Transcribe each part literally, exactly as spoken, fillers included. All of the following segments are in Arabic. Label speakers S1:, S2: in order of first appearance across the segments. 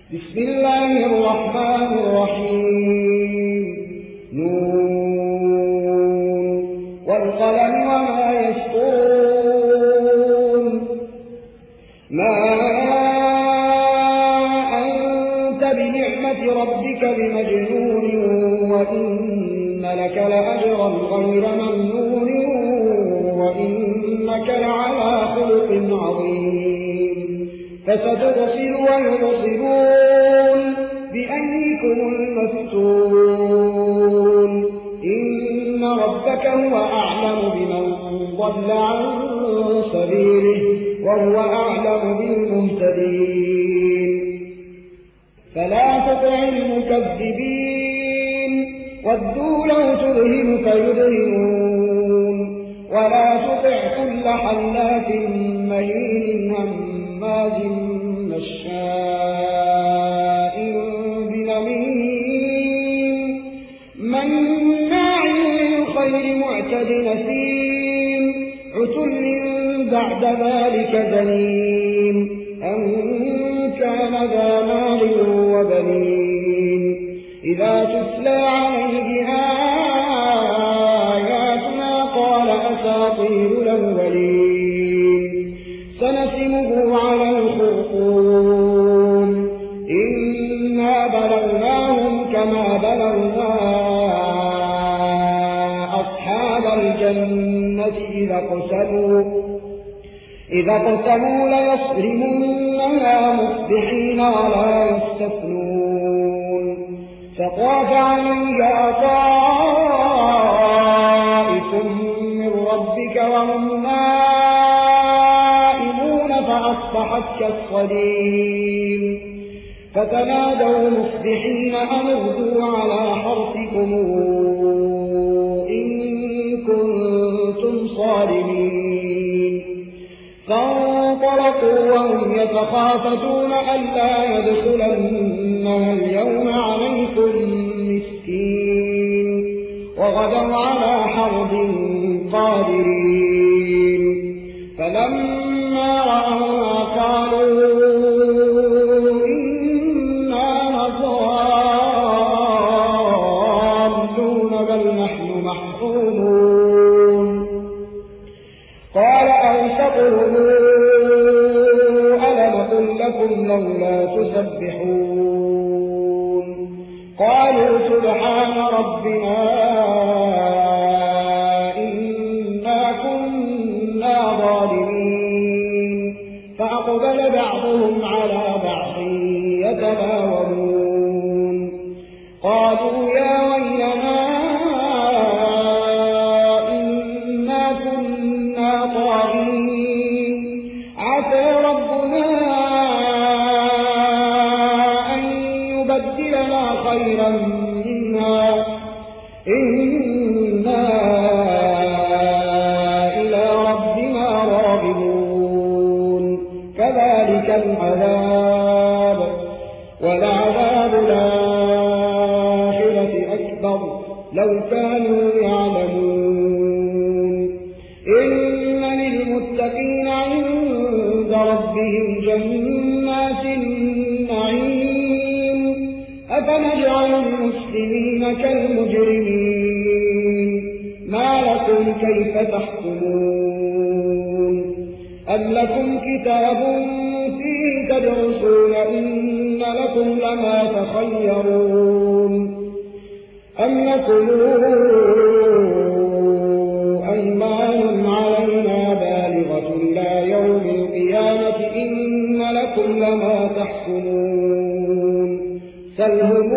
S1: بسم الله الرحمن الرحيم نون والقلم وما يسطرون ما أنت بنعمة ربك بمجنون وإن لك لأجرا غير ممنون وإنك لعلى خلق عظيم فستبصر ويبصرون بأيكم المفتون إن ربك هو أعلم بمن ضل عن سبيله وهو أعلم بالمهتدين فلا تطع المكذبين ودوا لو تدهن فيدهنون ولا تطع كل حلاف مهين هماز مشاء بنميم مناع للخير معتد نسيم عتل بعد ذلك زنيم أن كان ذا مال وبنين إذا تتلى عليه آياتنا قال أساطير الأولين سنسمه على الخرطوم إنا بلوناهم كما بلونا أصحاب الجنة إذا قسموا إذا قسموا ليصرمنها مصبحين ولا يستثنون فطاف عليها طائف من ربك وهم نائمون فأصبحت كالصريم فتنادوا مصبحين أن اغدوا على حرثكم إن كنتم صارمين فانطلقوا وهم يتخافتون ألا يدخلنها اليوم عليكم مسكين وغدوا على حرب قادرين فلما رأوا قالوا إنا لضالون بل نحن محرومون قال أوسطهم ألم أقل لكم لولا تسبحون قالوا سبحان ربنا إنا كنا ظالمين فأقبل بعضهم على بعض يتلاومون قالوا يا ويلنا إنا كنا طاغين عسى ربنا أن يبدلنا خيرا منها إنا إلى ربنا راغبون كذلك العذاب ولعذاب الآخرة أكبر لو كانوا يعلمون إن للمتقين عند ربهم جنات النعيم أفنجعل المسلمين كالمجرمين ما لكم كيف تحكمون أم لكم كتاب فيه تدرسون إن لكم لما تخيرون أم لكم أيمان علينا بالغة إلى يوم القيامة إن لكم لما تحكمون سلهم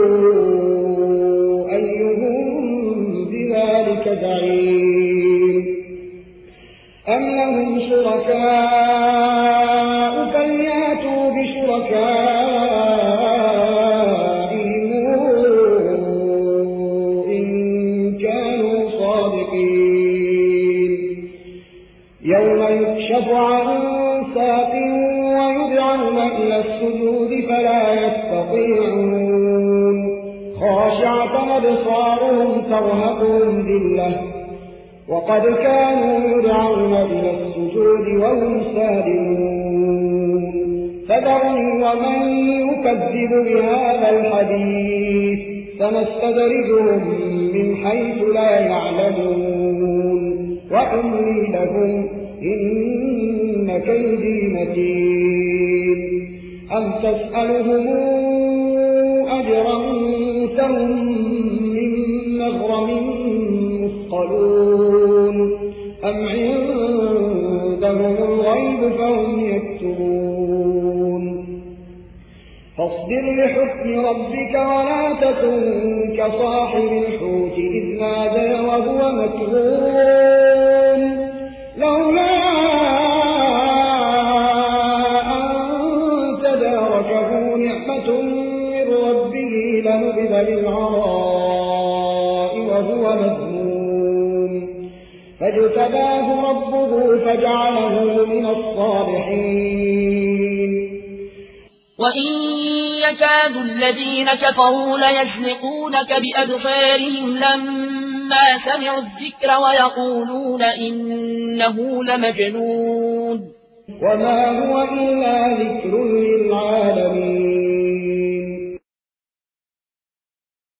S1: أيهم بذلك زعيم أم لهم شركاء فليأتوا بشركائهم إن كانوا صادقين يوم يكشف عن ساق ويدعون إلى السجود فلا يستطيعون خاشعة أبصارهم ترهقهم ذلة وقد كانوا يدعون إلى السجود وهم سالمون فذرني ومن يكذب بهذا الحديث سنستدرجهم من حيث لا يعلمون وأملي لهم إن كيدي متين أم تسألهم أجرا فهم من مغرم مثقلون أم عندهم الغيب فهم يكتبون فاصبر لحكم ربك ولا تكن كصاحب الحوت إذ نادى وهو مكظوم لولا أن تداركه نعمة من ربه لنبذ بالعراء وهو مذموم فاجتباه ربه فجعله من الصالحين
S2: وإن يكاد الذين كفروا ليزلقونك بأبصارهم لما سمعوا الذكر ويقولون إنه لمجنون
S1: وما هو إلا ذكر